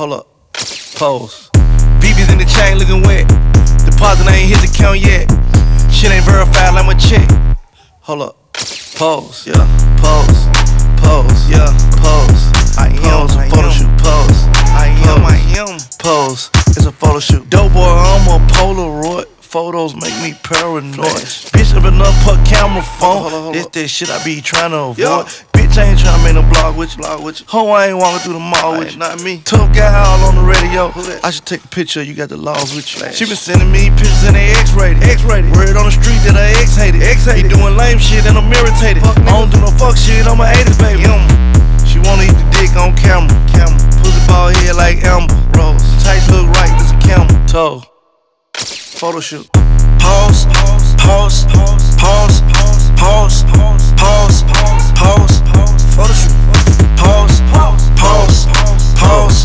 Hold up, pose. BB's in the chain looking wet. Deposit ain't hit the count yet. Shit ain't verified like my check. Hold up, pose, yeah, pose, yeah, pose. I am a photo shoot, pose. I am, pose. It's a photo shoot. Dope boy, I'm a Polaroid. Photos make me paranoid. Bitch up enough per camera phone. This that shit I be trying to avoid. Bitch, I ain't tryna make no blog with you. Ho, I ain't walking through the mall with you. Not me. Tough guy all on the radio. I should take a picture. You got the laws with you. She been sending me pictures in the X-rated. Word on the street that her ex hated. He doing lame shit and I'm irritated. I don't do no fuck shit. I'm a 80s baby. She wanna eat the dick on camera. Pussy ball head like Amber Rose. Tights look right. This a camel toe. Photo shoot. Pause, pause, pause, pause, pause, pause, photo shoot. Pause, pause, pause, pause,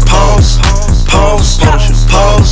pause, photo shoot.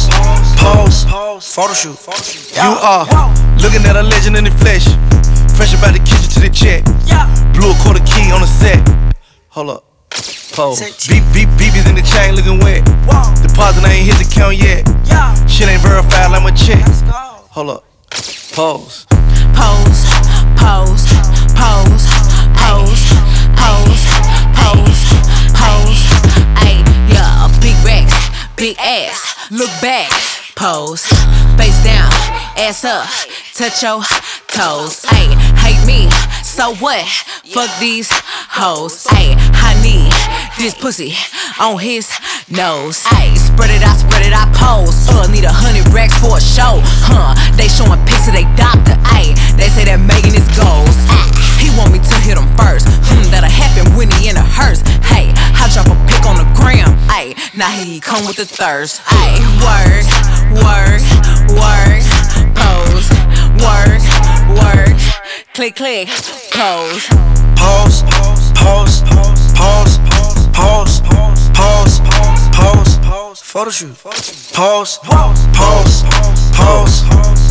Pause, photo shoot. You are looking at a legend in the flesh. Fresh about the kitchen to the check. Blew a quarter key on the set. Hold up. Pose. BB's in the chain looking wet. Deposit ain't hit the count yet. Shit ain't verified like my check. Hold up. Pose. Pose, pose, pose, pose, pose, pose, pose. Ayy, yeah, big racks, big ass. Look back, pose. Face down, ass up, touch your toes. Ayy, hate me, so what? Fuck these hoes. Ayy, I need this pussy on his nose. Ayy, spread it out, pose. Need 100 racks for a show. They showing pics of they doctor. Ayy, they say that Megan is goals. He want me to hit him first. That'll happen when he in a hearse. Hey, I drop a pic on the gram. Ayy, now he come with the thirst. Ayy, work, work, work, pose, work, work, click, click, pose. Pause, pause, pause, pause, pause, pause, photo shoot. Pause, pause, pause, pause,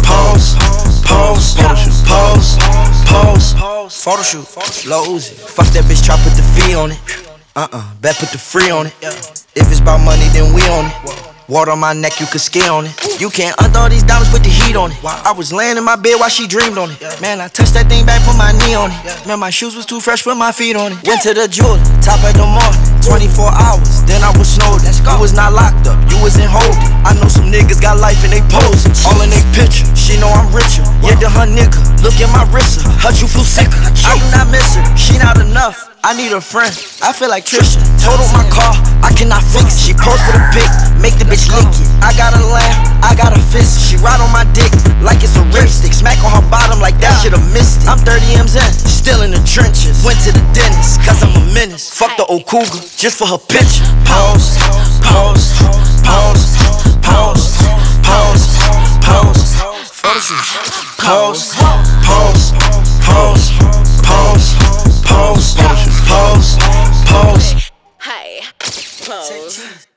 pause, photo shoot. Pause, photo shoot. Lil Uzi, fuck that bitch, try put the fee on it. Bet put the free on it. If it's about money, then we on it. Water on my neck, you could ski on it. You can't undo these diamonds, put the heat on it. I was laying in my bed while she dreamed on it. Man, I touched that thing back, put my knee on it. Man, my shoes was too fresh, put my feet on it. Went to the jeweler, top of the morning, 24 hours, then I was snowed. You was not locked up, you was in holding. I know some niggas got life and they posing. All in they picture, she know I'm richer. Yeah, to her nigga, look at my wrist, her you feel sicker. I do not miss her, she not enough. I need a friend, I feel like Trisha. Totaled my car, I cannot fix it. She post for the pic, make the bitch lick it. I got a lamb, I got a fist. She ride on my dick like it's a ripstick. Smack on her bottom like that should've missed it. I'm 30 M's in, still in the trenches. Went to the dentist, cause I'm a menace. Fuck the old cougar, just for her picture. Pause, pause, pause, pause, pause, pause, photo shoot. Pause, pause, pause, pause, pause, pause, pause, pause. Hey, pose.